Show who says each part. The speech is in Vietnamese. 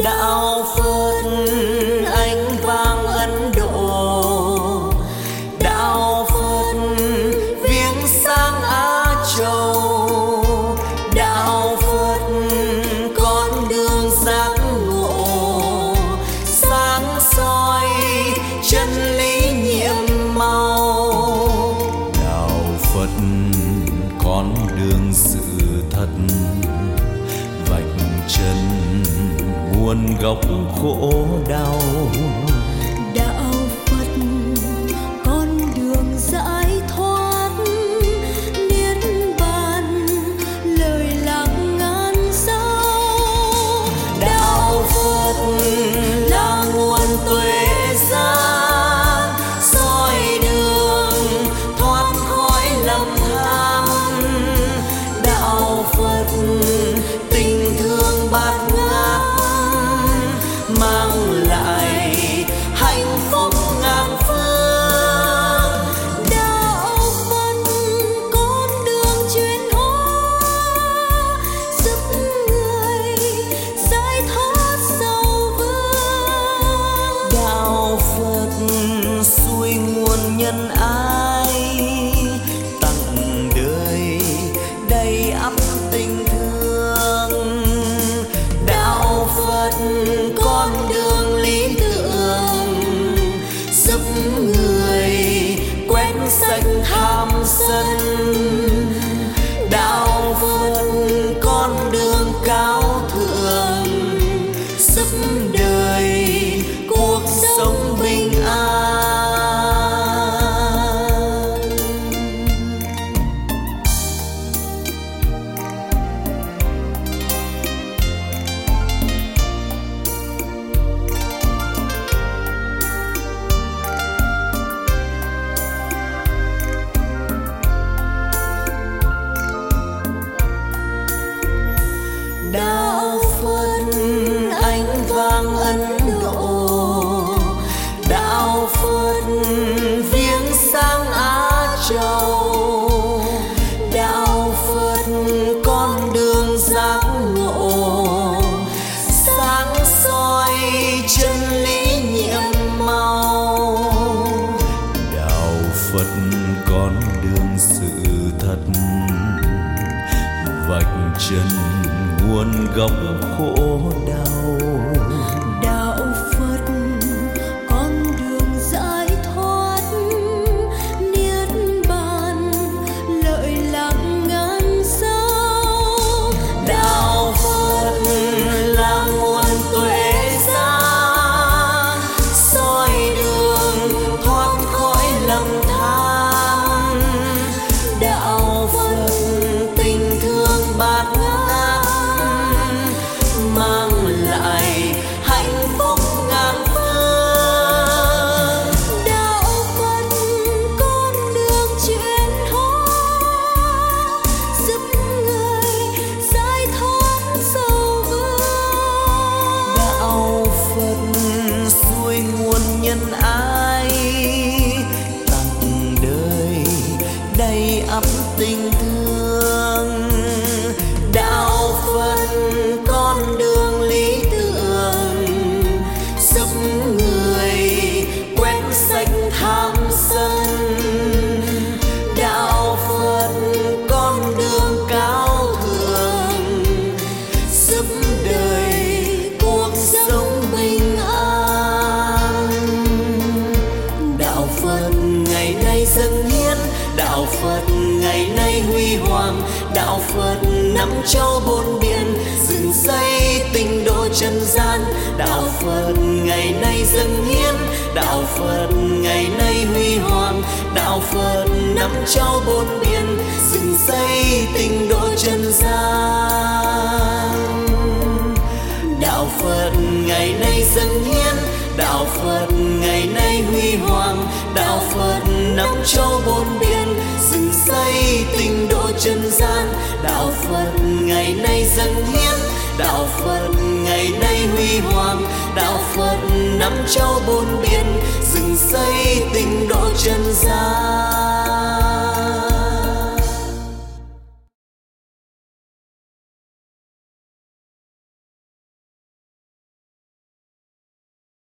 Speaker 1: đạo Phật Anh vang Ấn Độ, đạo Phật viếng sang Á Châu, đạo Phật con đường giác ngộ, sáng soi chân lý nhiệm màu.
Speaker 2: Đạo Phật con đường sự thật, vạch chân muôn góc khổ đau.
Speaker 3: Đạo Phật con đường giải thoát, niết bàn lời lạc ngàn sao.
Speaker 1: Đạo Phật là nguồn tuệ giác, soi đường thoát khỏi lầm than. Đạo Phật tình thương bát ngát, mang lại hạnh phúc ngàn phương.
Speaker 3: Đạo Phật con đường chuyển hóa, giúp người giải thoát sầu vương.
Speaker 1: Đạo Phật suối nguồn nhân ái, tặng đời đầy ắp tình thương. Đạo Phật con đường lý tưởng, giúp người quét sạch tham sân. Đạo Phật con đường cao thượng, giúp đời cuộc sống bình an. Đạo Phật Anh vang Ấn Độ, đạo Phật viếng sang Á Châu, đạo Phật con đường giác ngộ, sáng soi chân lý nhiệm màu.
Speaker 2: Đạo Phật con đường sự thật, vạch chân muôn góc khổ đau.
Speaker 3: Đạo Phật con đường giải thoát, niết bàn lợi lạc ngàn sao.
Speaker 1: Đạo Phật là nguồn tuệ giác, soi đường thoát khỏi lầm than. Đạo Phật tình thương bát ngát, mang lại hạnh phúc ngàn phương.
Speaker 3: Đạo Phật con đường chuyển hóa, giúp người giải thoát sầu vương.
Speaker 1: Đạo Phật suối nguồn nhân ái, tặng đời đầy ắp tình thương. Đạo Phật con đường lý tưởng, giúp người quét sạch tham sân. Đạo Phật con đường cao thượng, giúp đời cuộc sống bình an. Đạo Phật ngày nay dâng hiến, đạo Phật ngày nay huy hoàng. Đạo Phật năm châu bốn biển, dựng xây tinh độ trần gian. Đạo Phật ngày nay dâng hiến, đạo Phật ngày nay huy hoàng. Đạo Phật năm châu bốn biển, dựng xây tinh độ trần gian. Đạo Phật ngày nay dâng hiến, đạo Phật ngày nay huy hoàng. Đạo Phật năm châu bốn biển, dựng xây tinh độ trần gian. Đạo Phật ngày nay dâng hiến, đạo Phật ngày nay huy hoàng. Đạo Phật năm châu bốn biển, dựng xây tinh độ trần gian.